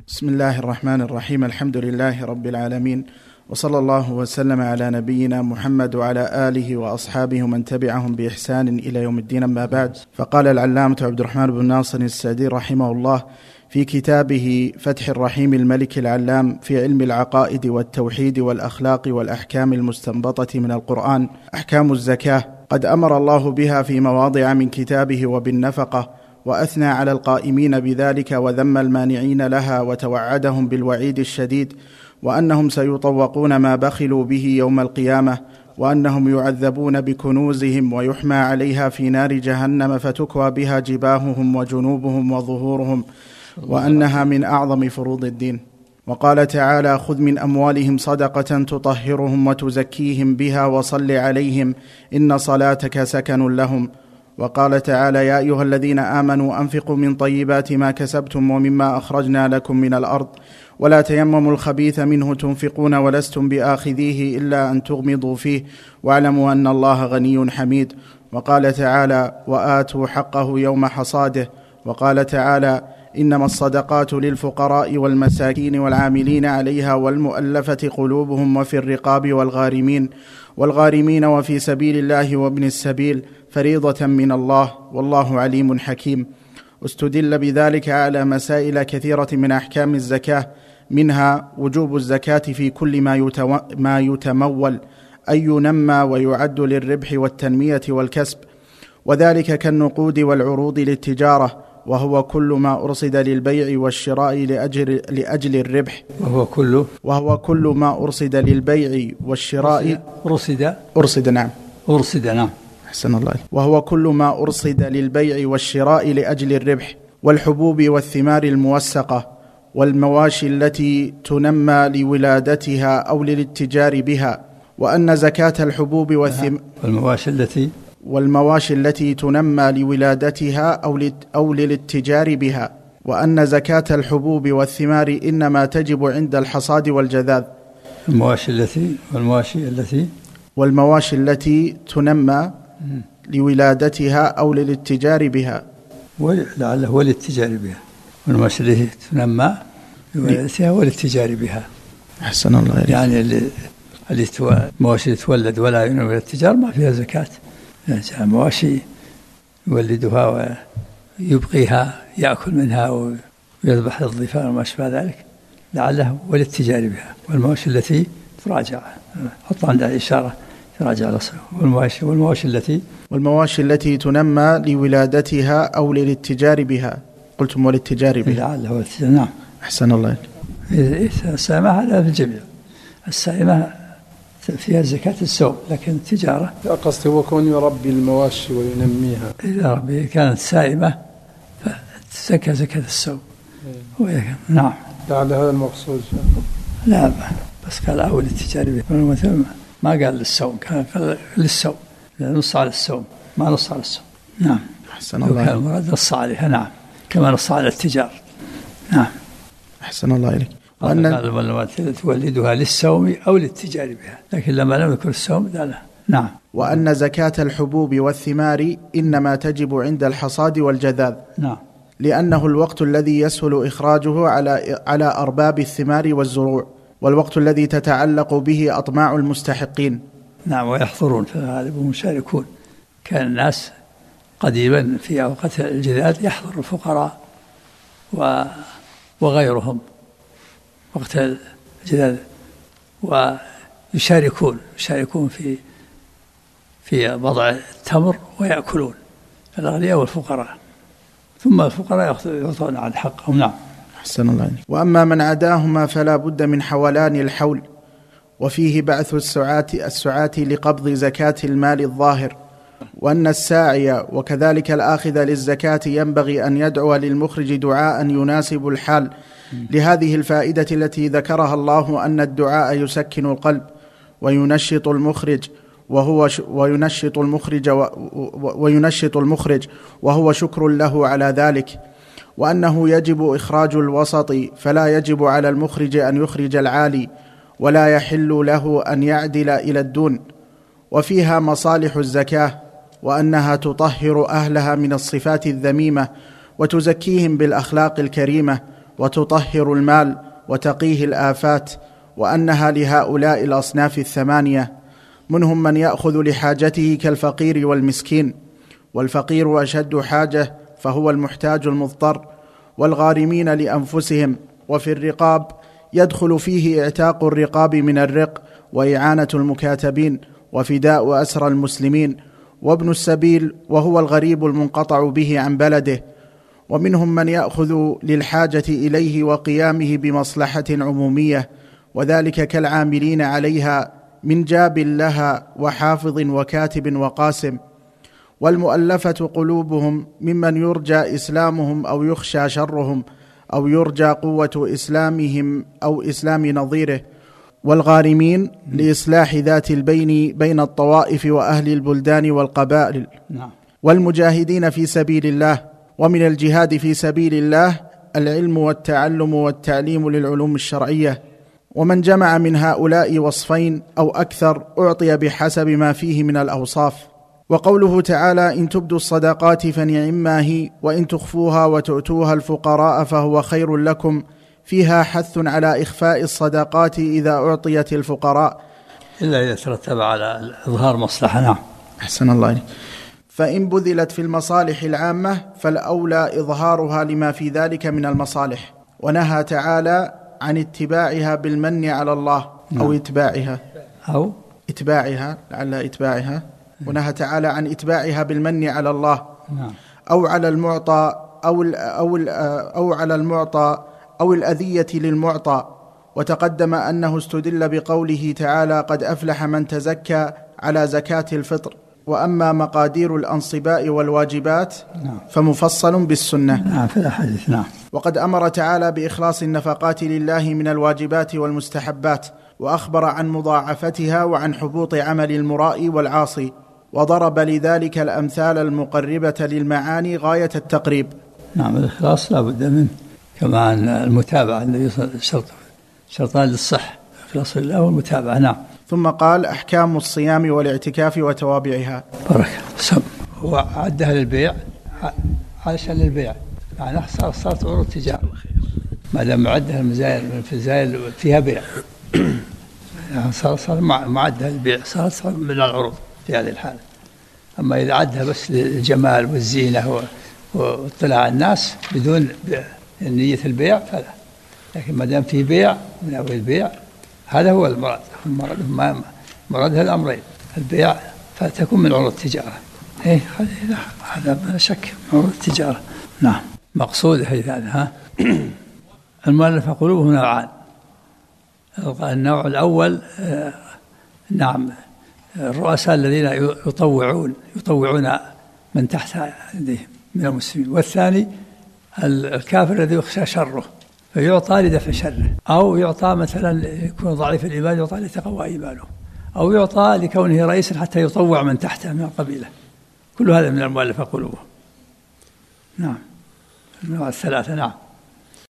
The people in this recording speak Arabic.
بسم الله الرحمن الرحيم. الحمد لله رب العالمين، وصلى الله وسلم على نبينا محمد وعلى آله وأصحابه ومن تبعهم بإحسان إلى يوم الدين. أما بعد، فقال العلامة عبد الرحمن بن ناصر السعدي رحمه الله في كتابه فتح الرحيم الملك العلام في علم العقائد والتوحيد والأخلاق والأحكام المستنبطة من القرآن أحكام الزكاة، قد أمر الله بها في مواضع من كتابه وبالنفقة، وأثنى على القائمين بذلك وذم المانعين لها وتوعدهم بالوعيد الشديد، وأنهم سيطوقون ما بخلوا به يوم القيامة، وأنهم يعذبون بكنوزهم ويحمى عليها في نار جهنم فتكوى بها جباههم وجنوبهم وظهورهم، وأنها من أعظم فروض الدين. وقال تعالى: خذ من أموالهم صدقة تطهرهم وتزكيهم بها وصل عليهم إن صلاتك سكن لهم. وقال تعالى: يا أيها الذين آمنوا أنفقوا من طيبات ما كسبتم ومما أخرجنا لكم من الأرض ولا تيمموا الخبيث منه تنفقون ولستم بآخذيه إلا أن تغمضوا فيه واعلموا أن الله غني حميد. وقال تعالى: وآتوا حقه يوم حصاده. وقال تعالى: إنما الصدقات للفقراء والمساكين والعاملين عليها والمؤلفة قلوبهم وفي الرقاب والغارمين وفي سبيل الله وابن السبيل فريضة من الله والله عليم حكيم. استدل بذلك على مسائل كثيرة من أحكام الزكاة، منها وجوب الزكاة في كل ما يتمول أي ينمى ويعد للربح والتنمية والكسب، وذلك كالنقود والعروض للتجارة، وهو كل ما أرصد للبيع والشراء لأجل الربح. وهو كل ما أرصد للبيع والشراء أرصد نعم أحسن الله. وهو كل ما أرصد للبيع والشراء لأجل الربح، والحبوب والثمار الموسقة، والمواشي التي تنمى لولادتها أو للاتجار بها، وأن زكاة الحبوب والمواشي التي تنمى لولادتها أو للاتجار بها، وأن زكاة الحبوب والثمار إنما تجب عند الحصاد والجذاذ. والمواشي التي تنمى لولادتها أو للاتجار بها، ولعله وللتجار بها، والمواشي التي تنمى لولادتها وللتجار بها. أحسن الله إليك. يعني المواشي اللي تولد ولا ينمى للتجار ما فيها زكاة. المواشي يولدها ويبقيها يأكل منها ويذبح للضيفان وما شابه ذلك، لعله وللتجار بها. والمواشي التي تراجع، حط عندها إشارة تراجع لصره. والمواشي التي تنمى لولادتها أو للاتجار بها. قلتم وللتجار بها. لعله وللتجار. نعم أحسن الله. السائمة هذا في الجميع. السائمة فيها زكاة السوم، لكن التجارة قصدي هو كون يربي المواشي وينميها. إذا ربي كانت سائمة فتزكى زكاة السوم. نعم. لعل هذا المقصود. لا بس قال أول التجارة ما قال للسوم، قال للسوم، نص على السوم ما نص على السوم. نعم. أحسن الله. كان المراد نص عليها. نعم. كما نص على التجار. نعم. أحسن الله إليك. وأن المعلومات تولدها للسوم أو للتجار بها، لكن لما لم يكن السوم لا. نعم. وأن زكاة الحبوب والثمار إنما تجب عند الحصاد والجذاذ. نعم. لأنه الوقت الذي يسهل إخراجه على أرباب الثمار والزروع، والوقت الذي تتعلق به أطماع المستحقين. نعم. ويحضرون في الغالب ومشاركون. كان الناس قديما في أوقات الجذاذ يحضر الفقراء وغيرهم وقت الجذاذ، ويشاركون في وضع التمر ويأكلون الأغنياء والفقراء، ثم الفقراء يعطون عن حقهم. نعم. أحسن الله. وأما من عداهما فلا بد من حولان الحول، وفيه بعث السعاة لقبض زكاة المال الظاهر، وأن الساعي وكذلك الآخذ للزكاة ينبغي أن يدعو للمخرج دعاء يناسب الحال، لهذه الفائدة التي ذكرها الله، أن الدعاء يسكن القلب وينشط المخرج وهو شكر له على ذلك، وأنه يجب إخراج الوسط، فلا يجب على المخرج أن يخرج العالي، ولا يحل له أن يعدل إلى الدون. وفيها مصالح الزكاة، وأنها تطهر أهلها من الصفات الذميمة وتزكيهم بالأخلاق الكريمة، وتطهر المال وتقيه الآفات، وأنها لهؤلاء الأصناف الثمانية. منهم من يأخذ لحاجته كالفقير والمسكين، والفقير أشد حاجة فهو المحتاج المضطر، والغارمين لأنفسهم. وفي الرقاب يدخل فيه اعتاق الرقاب من الرق، وإعانة المكاتبين، وفداء أسرى المسلمين، وابن السبيل وهو الغريب المنقطع به عن بلده. ومنهم من يأخذ للحاجة إليه وقيامه بمصلحة عمومية، وذلك كالعاملين عليها من جاب لها وحافظ وكاتب وقاسم. والمؤلفة قلوبهم ممن يرجى إسلامهم أو يخشى شرهم، أو يرجى قوة إسلامهم أو إسلام نظيره. والغارمين لإصلاح ذات البين بين الطوائف وأهل البلدان والقبائل. والمجاهدين في سبيل الله. ومن الجهاد في سبيل الله العلم والتعلم والتعليم للعلوم الشرعية. ومن جمع من هؤلاء وصفين أو أكثر أعطي بحسب ما فيه من الأوصاف. وقوله تعالى: إن تبدوا الصدقات فنعما هي، وإن تخفوها وتؤتوها الفقراء فهو خير لكم، فيها حث على إخفاء الصدقات إذا أعطيت الفقراء، إلا إذا ترتب على إظهار مصلحة. نعم. أحسن الله عليك. فإن بذلت في المصالح العامة فالأولى إظهارها لما في ذلك من المصالح. ونهى تعالى عن اتباعها بالمن على الله، أو إتباعها لعل إتباعها. ونهى تعالى عن إتباعها بالمن على الله، أو على المعطى أو على المعطى أو الأذية للمعطى. وتقدم أنه استدل بقوله تعالى: قد أفلح من تزكى على زكاة الفطر. وأما مقادير الأنصباء والواجبات فمفصل بالسنة في الحديث. وقد أمر تعالى بإخلاص النفقات لله من الواجبات والمستحبات، وأخبر عن مضاعفتها وعن حبوط عمل المرائي والعاصي، وضرب لذلك الأمثال المقربة للمعاني غاية التقريب. الإخلاص لا بد منه، كما أن المتابعة الذي شرطان للصح، إخلاص الله والمتابعة. ثم قال: أحكام الصيام والاعتكاف وتوابعها. بركة. هو عدها للبيع علشان للبيع، يعني صارت عروض تجارة، ما دام عدها المزايا فيها بيع، يعني صار معدها للبيع، صارت من العروض في هذه الحالة. أما إذا عدها بس للجمال والزينة واطلاع الناس بدون نية البيع فلا. لكن ما دام في بيع من أول البيع، هذا هو مراد الأمرين، البيع فتكون من عروض التجارة. هذا لا شك من عروض التجارة. نعم. مقصود هذا. المؤلفة قلوبهم نوعان. النوع الأول الرؤساء الذين يطوعون من تحت يديهم من المسلمين. والثاني الكافر الذي يخشى شره فيعطى لدفع شره، أو يعطى مثلا يكون ضعيف الإيمان يعطى لتقوى إيمانه، أو يعطى لكونه رئيسا حتى يطوع من تحته من القبيلة. كل هذا من المؤلفة قلوبهم. نعم. النوع الثلاثة. نعم.